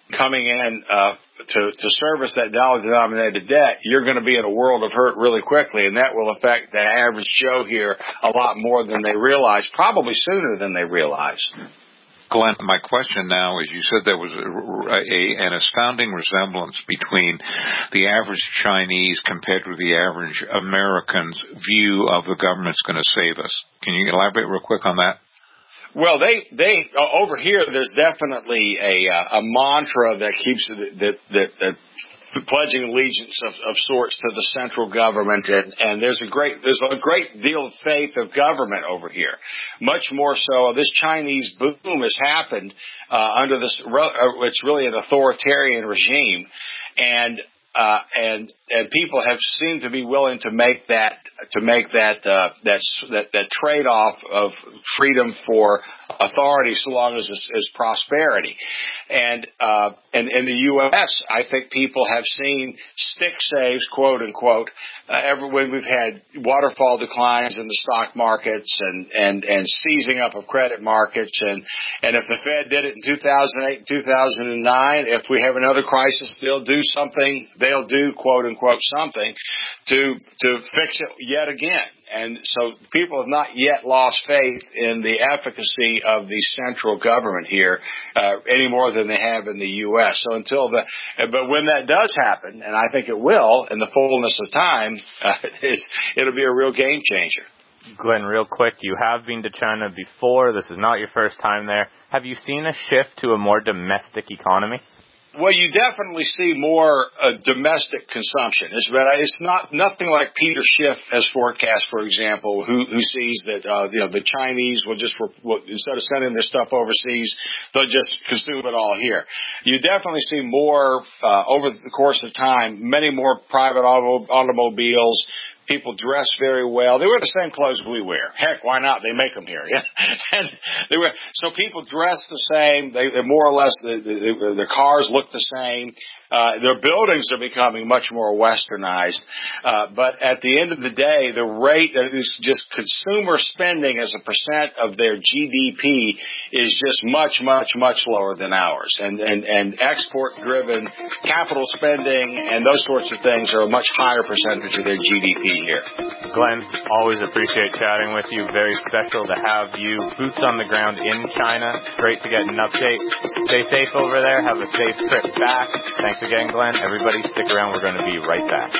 coming in uh, to, to service that dollar-denominated debt, you're going to be in a world of hurt really quickly, and that will affect the average Joe here a lot more than they realize, probably sooner than they realize. Glenn, my question now is, you said there was a, a, an astounding resemblance between the average Chinese compared with the average American's view of the government's going to save us. Can you elaborate real quick on that? Well, they, they, uh, over here, there's definitely a, uh, a mantra that keeps, that, that, that, pledging allegiance of, of sorts to the central government, and, and there's a great there's a great deal of faith of government over here. Much more so, this Chinese boom has happened uh, under this. Uh, it's really an authoritarian regime, and uh, and and people have seemed to be willing to make that to make that uh, that that, that trade off of freedom for authority, so long as it's, as prosperity. And uh, and in the U S, I think people have seen stick saves, quote unquote, uh, every when we've had waterfall declines in the stock markets and and and seizing up of credit markets, and and if the Fed did it in two thousand eight, two thousand nine, if we have another crisis, they'll do something. They'll do quote unquote something to to fix it yet again. And so people have not yet lost faith in the efficacy of the central government here uh, any more than they have in the U S. So until the, but when that does happen, and I think it will, in the fullness of time, uh, it's, it'll be a real game changer. Glenn, real quick, you have been to China before. This is not your first time there. Have you seen a shift to a more domestic economy? Well, you definitely see more uh, domestic consumption. It's, it's not nothing like Peter Schiff has forecast, for example, who, who sees that uh, you know the Chinese will just will, instead of sending their stuff overseas, they'll just consume it all here. You definitely see more uh, over the course of time, many more private auto, automobiles. People dress very well. They wear the same clothes we wear. Heck, why not? They make them here. Yeah, and they wear. So people dress the same. They, they're more or less. They, they, their cars look the same. Uh, their buildings are becoming much more westernized. Uh, but at the end of the day, the rate that is just consumer spending as a percent of their G D P is just much, much, much lower than ours. And, and, and export-driven capital spending and those sorts of things are a much higher percentage of their G D P here. Glenn, always appreciate chatting with you. Very special to have you boots on the ground in China. Great to get an update. Stay safe over there. Have a safe trip back. Thanks again, Glenn. Everybody stick around. We're going to be right back.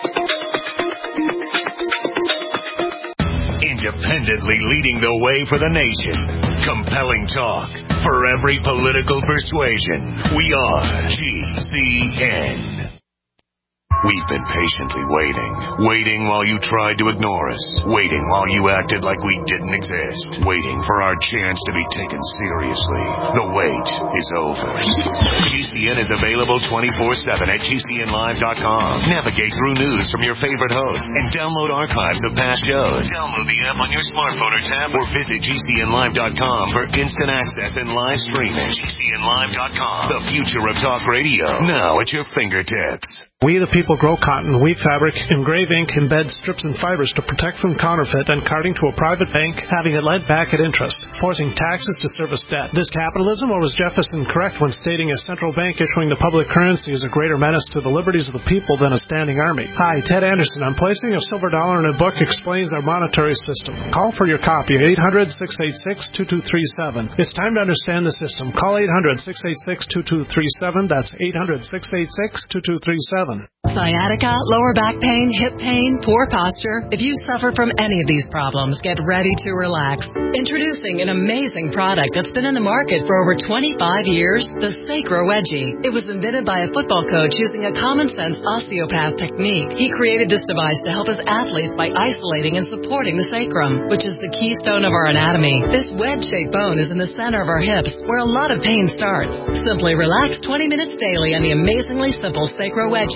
Independently leading the way for the nation. Compelling talk for every political persuasion. We are G C N. We've been patiently waiting. Waiting while you tried to ignore us. Waiting while you acted like we didn't exist. Waiting for our chance to be taken seriously. The wait is over. G C N is available twenty-four seven at G C N live dot com. Navigate through news from your favorite hosts and download archives of past shows. Download the app on your smartphone or tablet or visit G C N live dot com for instant access and live streaming. G C N live dot com. The future of talk radio. Now at your fingertips. We the people grow cotton, weave fabric, engrave ink, embed strips and fibers to protect from counterfeit and carting to a private bank, having it lent back at interest, forcing taxes to service debt. This capitalism, or was Jefferson correct when stating a central bank issuing the public currency is a greater menace to the liberties of the people than a standing army? Hi, Ted Anderson. I'm placing a silver dollar in a book explains our monetary system. Call for your copy at eight hundred, six eight six, two two three seven. It's time to understand the system. Call eight hundred, six eight six, two two three seven. That's eight hundred, six eight six, two two three seven. Sciatica, lower back pain, hip pain, poor posture. If you suffer from any of these problems, get ready to relax. Introducing an amazing product that's been in the market for over twenty-five years, the Sacro Wedgie. It was invented by a football coach using a common-sense osteopath technique. He created this device to help his athletes by isolating and supporting the sacrum, which is the keystone of our anatomy. This wedge-shaped bone is in the center of our hips, where a lot of pain starts. Simply relax twenty minutes daily on the amazingly simple Sacro Wedgie and let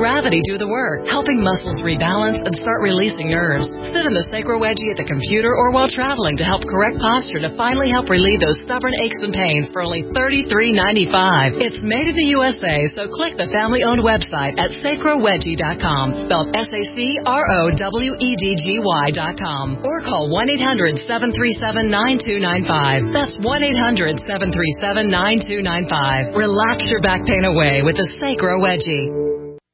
gravity do the work, helping muscles rebalance and start releasing nerves. Sit in the Sacro Wedgie at the computer or while traveling to help correct posture to finally help relieve those stubborn aches and pains for only thirty-three ninety-five. It's made in the U S A, so click the family-owned website at sacro wedgie dot com, spelled S A C R O W E D G Y dot com, or call one eight hundred seven three seven nine two nine five. That's one eight hundred seven three seven nine two nine five. Relax your back pain away with the Sacro Wedgie.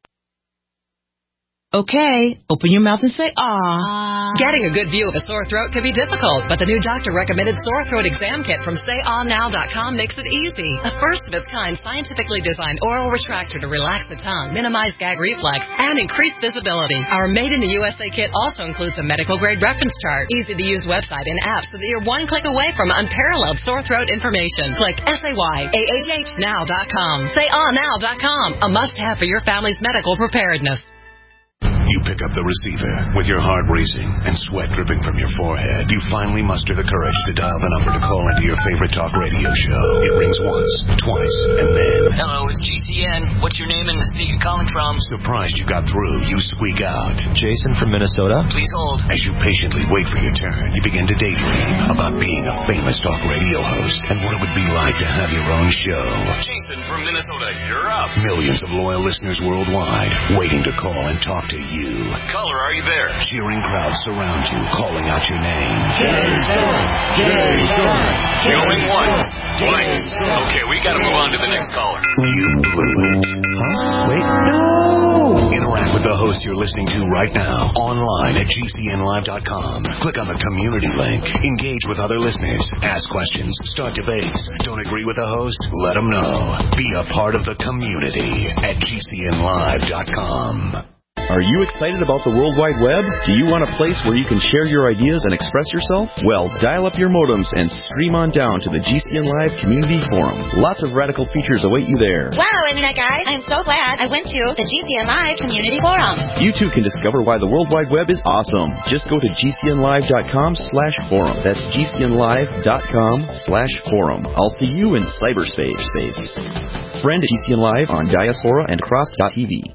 Okay, open your mouth and say, ah. Getting a good view of a sore throat can be difficult, but the new doctor-recommended sore throat exam kit from say all now dot com makes it easy. A first-of-its-kind scientifically designed oral retractor to relax the tongue, minimize gag reflex, and increase visibility. Our made-in-the-U S A kit also includes a medical-grade reference chart, easy-to-use website, and apps so that you're one click away from unparalleled sore throat information. Click S A Y A H H now dot com. say all now dot com, a must-have for your family's medical preparedness. You pick up the receiver with your heart racing and sweat dripping from your forehead. You finally muster the courage to dial the number to call into your favorite talk radio show. It rings once, twice, and then... Hello, it's G C N. What's your name and the state you're calling from? Surprised you got through, you squeak out. Jason from Minnesota. Please hold. As you patiently wait for your turn, you begin to daydream about being a famous talk radio host and what it would be like to have your own show. Jason from Minnesota, you're up. Millions of loyal listeners worldwide waiting to call and talk to you. You. Caller, are you there? Cheering crowds surround you, calling out your name. Jason! Jason! Going once, twice. Okay, we gotta move on to the next caller. You blew it. Huh? Wait, no! Interact with the host you're listening to right now, online at G C N live dot com. Click on the community link. Engage with other listeners. Ask questions. Start debates. Don't agree with the host? Let them know. Be a part of the community at G C N live dot com. Are you excited about the World Wide Web? Do you want a place where you can share your ideas and express yourself? Well, dial up your modems and stream on down to the G C N Live Community Forum. Lots of radical features await you there. Wow, Internet guys, I'm so glad I went to the G C N Live Community Forum. You too can discover why the World Wide Web is awesome. Just go to G C N live dot com slash forum. That's G C N live dot com slash forum. I'll see you in cyberspace. Space. Friend G C N Live on Diaspora and Cross dot T V.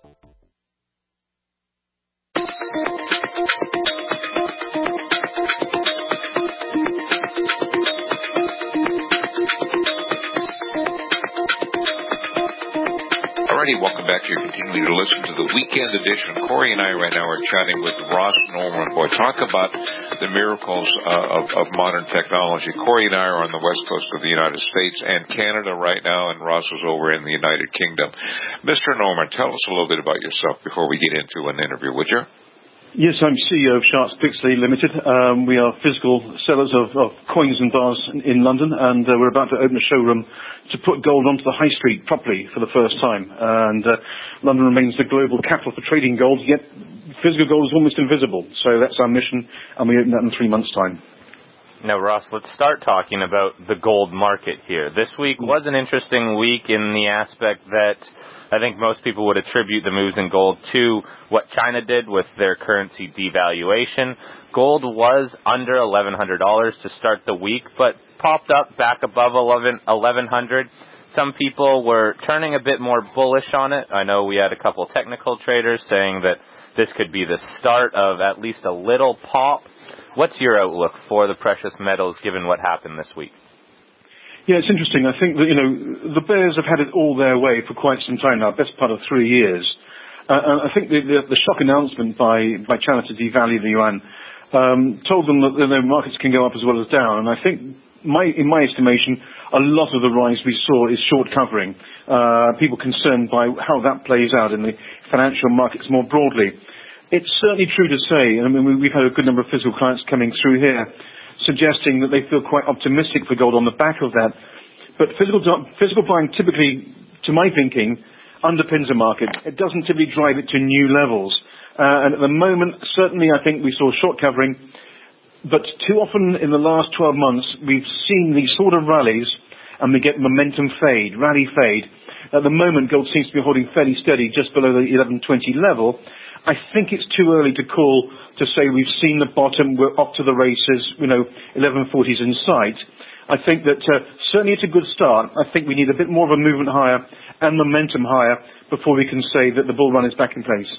Welcome back. You're continuing to listen to the weekend edition. Corey and I right now are chatting with Ross Norman. Boy, talk about the miracles uh, of, of modern technology. Corey and I are on the west coast of the United States and Canada right now, and Ross is over in the United Kingdom. Mister Norman, tell us a little bit about yourself before we get into an interview, would you? Yes, I'm C E O of Sharks Pixley Limited. Um, we are physical sellers of, of coins and bars in, in London, and uh, we're about to open a showroom to put gold onto the high street properly for the first time. And uh, London remains the global capital for trading gold, yet physical gold is almost invisible. So that's our mission, and we open that in three months' time. Now, Ross, let's start talking about the gold market here. This week was an interesting week in the aspect that I think most people would attribute the moves in gold to what China did with their currency devaluation. Gold was under eleven hundred dollars to start the week, but popped up back above eleven hundred. Some people were turning a bit more bullish on it. I know we had a couple technical traders saying that this could be the start of at least a little pop. What's your outlook for the precious metals given what happened this week? Yeah, it's interesting. I think that, you know, the bears have had it all their way for quite some time now, best part of three years. Uh, and I think the, the, the shock announcement by, by China to devalue the yuan um, told them that the markets can go up as well as down. And I think, my, in my estimation, a lot of the rise we saw is short covering. Uh, people concerned by how that plays out in the financial markets more broadly. It's certainly true to say, I mean, we've had a good number of physical clients coming through here, suggesting that they feel quite optimistic for gold on the back of that. But physical physical buying typically, to my thinking, underpins a market. It doesn't typically drive it to new levels. Uh, and at the moment, certainly I think we saw short covering. But too often in the last twelve months, we've seen these sort of rallies and we get momentum fade, rally fade. At the moment, gold seems to be holding fairly steady just below the eleven twenty level. I think it's too early to call to say we've seen the bottom, we're up to the races, you know, eleven forty is in sight. I think that uh, certainly it's a good start. I think we need a bit more of a movement higher and momentum higher before we can say that the bull run is back in place.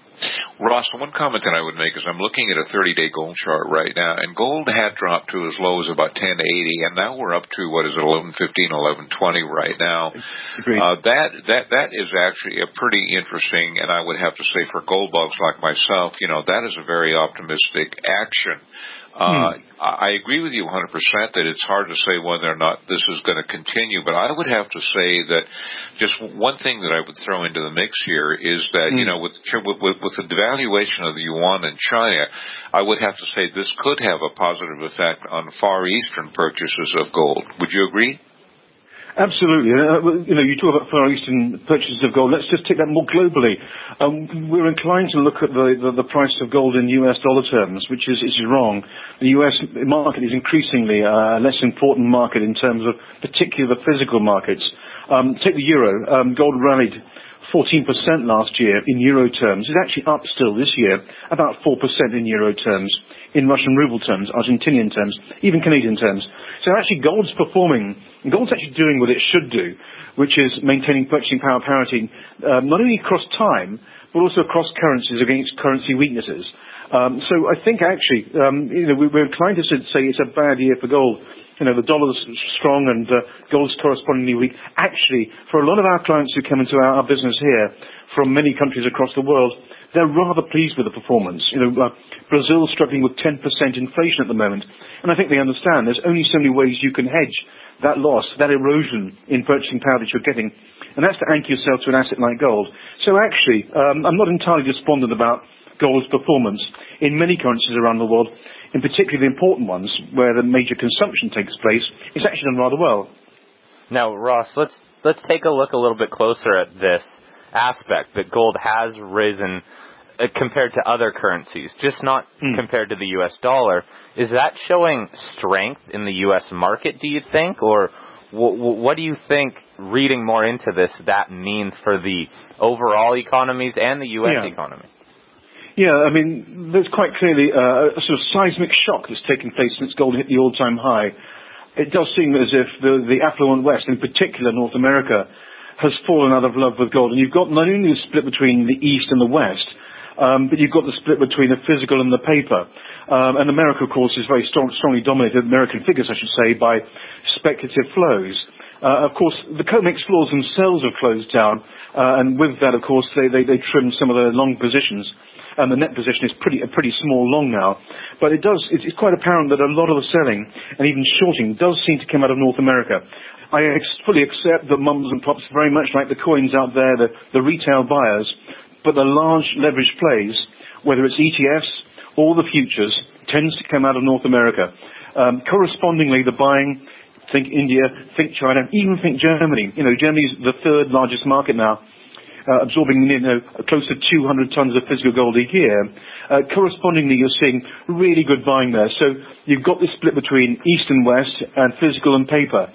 Ross, one comment that I would make is I'm looking at a thirty-day gold chart right now, and gold had dropped to as low as about ten eighty, and now we're up to, what is it, eleven fifteen, eleven twenty right now. Uh, that that that is actually a pretty interesting, and I would have to say for gold bugs like myself, you know, that is a very optimistic action. Uh, hmm. I agree with you one hundred percent that it's hard to say whether or not this is going to continue, but I would have to say that just one thing that I would throw into the mix here is that, hmm. you know, with, with, with the devaluation of the yuan in China, I would have to say this could have a positive effect on Far Eastern purchases of gold. Would you agree? Absolutely. Uh, you know, you talk about Far Eastern purchases of gold. Let's just take that more globally. Um, we're inclined to look at the, the, the price of gold in U S dollar terms, which is, is wrong. The U S market is increasingly a less important market in terms of particularly the physical markets. Um, take the euro. Um, gold rallied fourteen percent last year in euro terms. It's actually up still this year, about four percent in euro terms, in Russian ruble terms, Argentinian terms, even Canadian terms. So actually gold's performing, gold's actually doing what it should do, which is maintaining purchasing power parity, um, not only across time, but also across currencies against currency weaknesses. Um, so I think actually, um, you know, we're inclined to say it's a bad year for gold. You know, the dollar's strong and uh, gold's correspondingly weak. Actually, for a lot of our clients who come into our, our business here from many countries across the world, they're rather pleased with the performance. You know, uh, Brazil's struggling with ten percent inflation at the moment, and I think they understand there's only so many ways you can hedge that loss, that erosion in purchasing power that you're getting, and that's to anchor yourself to an asset like gold. So actually, um, I'm not entirely despondent about gold's performance in many currencies around the world, in particular the important ones where the major consumption takes place. It's actually done rather well. Now, Ross, let's let's take a look a little bit closer at this aspect that gold has risen uh, compared to other currencies, just not mm. compared to the U S dollar. Is that showing strength in the U S market, do you think? Or w- w- what do you think, reading more into this, that means for the overall economies and the U S yeah. economy? Yeah, I mean, there's quite clearly uh, a sort of seismic shock that's taken place since gold hit the all-time high. It does seem as if the, the affluent West, in particular North America, has fallen out of love with gold. And you've got not only the split between the East and the West, um, but you've got the split between the physical and the paper. Um, and America, of course, is very strong, strongly dominated, American figures, I should say, by speculative flows. Uh, of course, the COMEX floors themselves have closed down, uh, and with that, of course, they, they, they trimmed some of the long positions. And the net position is pretty a pretty small long now. But it does, it's, it's quite apparent that a lot of the selling and even shorting does seem to come out of North America. I ex- fully accept that mums and pops, very much like the coins out there, the, the retail buyers, but the large leverage plays, whether it's E T Fs or the futures, tends to come out of North America. Um, correspondingly, the buying, think India, think China, even think Germany. You know, Germany's the third largest market now, uh, absorbing you know, close to two hundred tons of physical gold a year. Uh, correspondingly, you're seeing really good buying there. So you've got this split between East and West and physical and paper.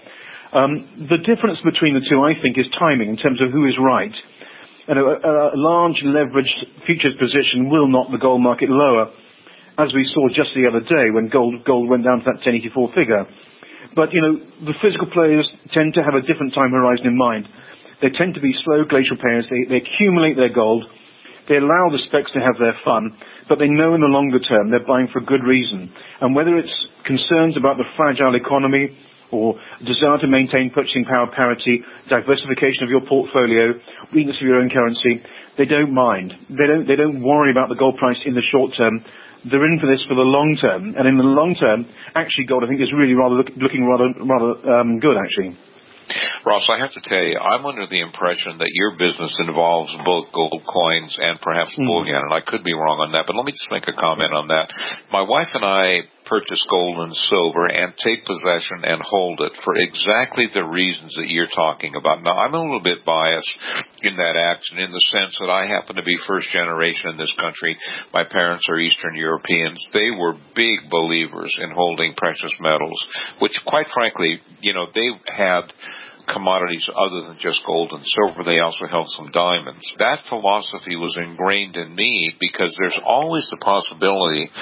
Um, the difference between the two, I think, is timing in terms of who is right. And a, a large leveraged futures position will knock the gold market lower, as we saw just the other day when gold gold went down to that ten eighty-four figure. But, you know, the physical players tend to have a different time horizon in mind. They tend to be slow glacial players. They, they accumulate their gold. They allow the specs to have their fun, but they know in the longer term they're buying for good reason. And whether it's concerns about the fragile economy or desire to maintain purchasing power parity, diversification of your portfolio, weakness of your own currency, they don't mind. They don't, they don't worry about the gold price in the short term. They're in for this for the long term. And in the long term, actually gold, I think, is really rather look, looking rather, rather um, good, actually. Ross, I have to tell you, I'm under the impression that your business involves both gold coins and perhaps mm. bullion, and I could be wrong on that, but let me just make a comment on that. My wife and I purchase gold and silver and take possession and hold it for exactly the reasons that you're talking about. Now, I'm a little bit biased in that action in the sense that I happen to be first generation in this country. My parents are Eastern Europeans. They were big believers in holding precious metals, which, quite frankly, you know, they had commodities other than just gold and silver. They also held some diamonds. That philosophy was ingrained in me because there's always the possibility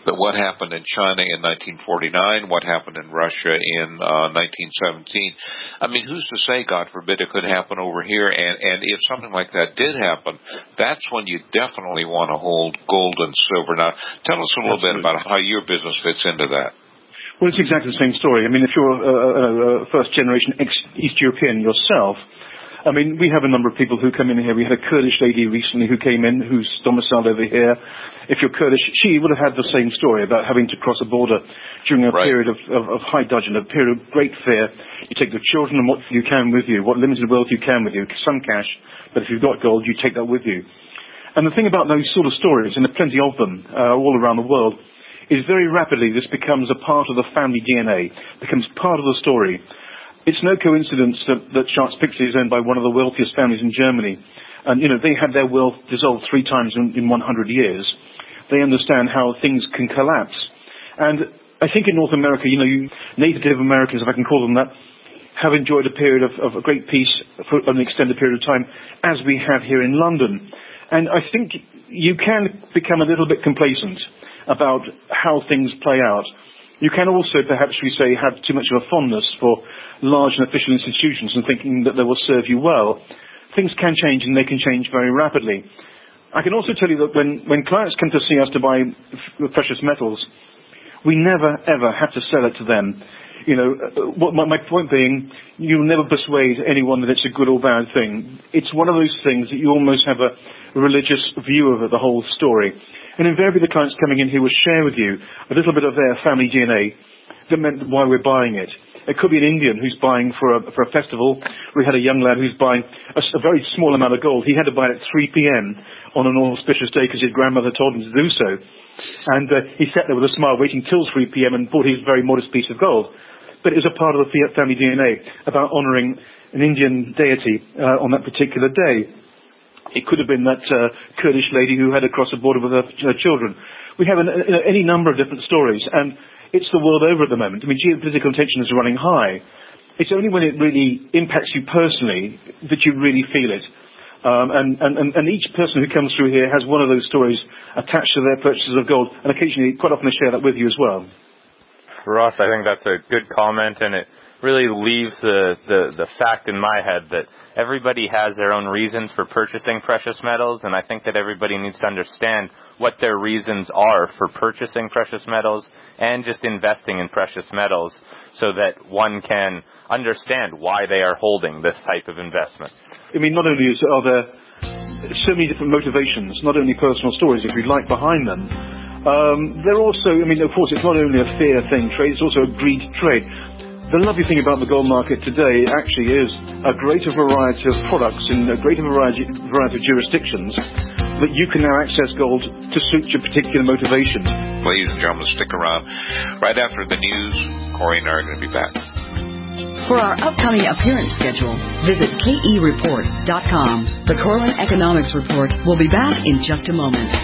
But what happened in China in nineteen forty-nine, what happened in Russia in uh, nineteen seventeen, I mean, who's to say, God forbid, it could happen over here? And, and if something like that did happen, that's when you definitely want to hold gold and silver. Now, tell us a little Absolutely. bit about how your business fits into that. Well, it's exactly the same story. I mean, if you're a, a, a first-generation ex-East European yourself, I mean, we have a number of people who come in here. We had a Kurdish lady recently who came in, who's domiciled over here. If you're Kurdish, she would have had the same story about having to cross a border during a right. period of, of, of high dudgeon, a period of great fear. You take the children and what you can with you, what limited wealth you can with you, some cash, but if you've got gold, you take that with you. And the thing about those sort of stories, and there are plenty of them uh, all around the world, is very rapidly this becomes a part of the family D N A, becomes part of the story. It's no coincidence that, that Sharks Pixie is owned by one of the wealthiest families in Germany. And, you know, they had their wealth dissolved three times in, in one hundred years. They understand how things can collapse. And I think in North America, you know, you, Native Americans, if I can call them that, have enjoyed a period of, of a great peace for an extended period of time, as we have here in London. And I think you can become a little bit complacent about how things play out. You can also, perhaps we say, have too much of a fondness for large and official institutions and thinking that they will serve you well. Things can change, and they can change very rapidly. I can also tell you that when, when clients come to see us to buy f- precious metals, we never, ever have to sell it to them. You know, what my, my point being, you'll never persuade anyone that it's a good or bad thing. It's one of those things that you almost have a religious view of it, the whole story. And invariably the clients coming in here will share with you a little bit of their family D N A that meant why we're buying it. It could be an Indian who's buying for a, for a festival. We had a young lad who's buying a, a very small amount of gold. He had to buy it at three p.m. on an auspicious day because his grandmother told him to do so. And uh, he sat there with a smile waiting till three p.m. and bought his very modest piece of gold. But it was a part of the family D N A about honouring an Indian deity uh, on that particular day. It could have been that uh, Kurdish lady who had to cross the border with her, her children. We have an, you know, any number of different stories, and it's the world over at the moment. I mean, geopolitical tension is running high. It's only when it really impacts you personally that you really feel it. Um, and, and, and each person who comes through here has one of those stories attached to their purchases of gold, and occasionally, quite often, they share that with you as well. Ross, I think that's a good comment, and it really leaves the, the, the fact in my head that everybody has their own reasons for purchasing precious metals, and I think that everybody needs to understand what their reasons are for purchasing precious metals and just investing in precious metals so that one can understand why they are holding this type of investment. I mean, not only is, are there so many different motivations, not only personal stories, if you like, behind them, um, they're also, I mean, of course, it's not only a fear thing trade, it's also a greed trade. The lovely thing about the gold market today actually is a greater variety of products in a greater variety, variety of jurisdictions that you can now access gold to suit your particular motivations. Ladies and gentlemen, stick around. Right after the news, Corey and I are going to be back. For our upcoming appearance schedule, visit K E report dot com. The Corlin Economics Report will be back in just a moment.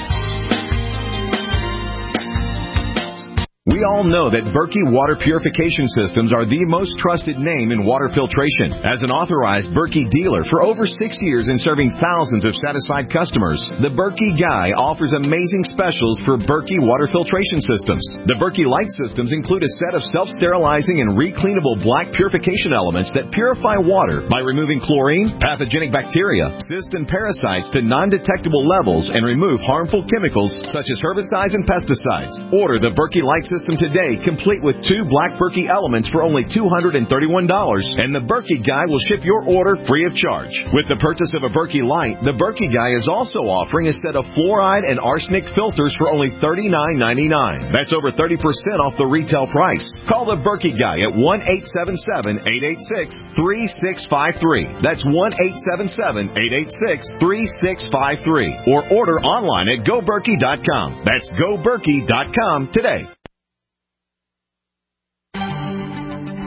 We all know that Berkey Water Purification Systems are the most trusted name in water filtration. As an authorized Berkey dealer for over six years and serving thousands of satisfied customers, the Berkey Guy offers amazing specials for Berkey Water Filtration Systems. The Berkey Light Systems include a set of self-sterilizing and recleanable black purification elements that purify water by removing chlorine, pathogenic bacteria, cysts, and parasites to non-detectable levels and remove harmful chemicals such as herbicides and pesticides. Order the Berkey Light System today, complete with two black Berkey elements for only two hundred thirty-one dollars, and the Berkey Guy will ship your order free of charge. With the purchase of a Berkey Light, the Berkey Guy is also offering a set of fluoride and arsenic filters for only thirty-nine ninety-nine. That's over thirty percent off the retail price. Call the Berkey Guy at one eight seven seven, eight eight six, three six five three. That's one eight seven seven, eight eight six, three six five three. Or order online at go berkey dot com. That's go berkey dot com today.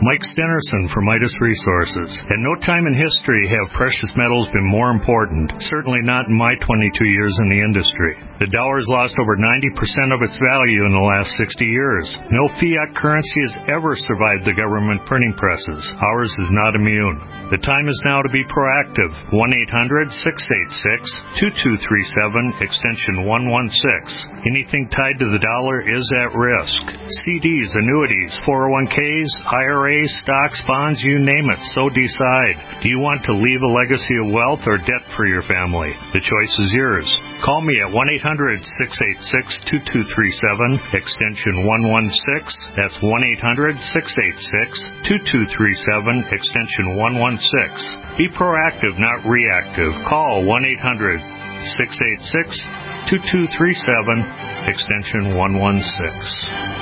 Mike Stenerson from Midas Resources. At no time in history have precious metals been more important, certainly not in my twenty-two years in the industry. The dollar has lost over ninety percent of its value in the last sixty years. No fiat currency has ever survived the government printing presses. Ours is not immune. The time is now to be proactive. one eight hundred six eight six two two three seven, extension one one six. Anything tied to the dollar is at risk. C Ds, annuities, four oh one k's, I R As, stocks, bonds, you name it, so decide. Do you want to leave a legacy of wealth or debt for your family? The choice is yours. Call me at one eight hundred six eight six two two three seven, extension one one six. That's one eight hundred six eight six two two three seven, extension one one six. Be proactive, not reactive. Call one eight hundred six eight six two two three seven, extension one one six.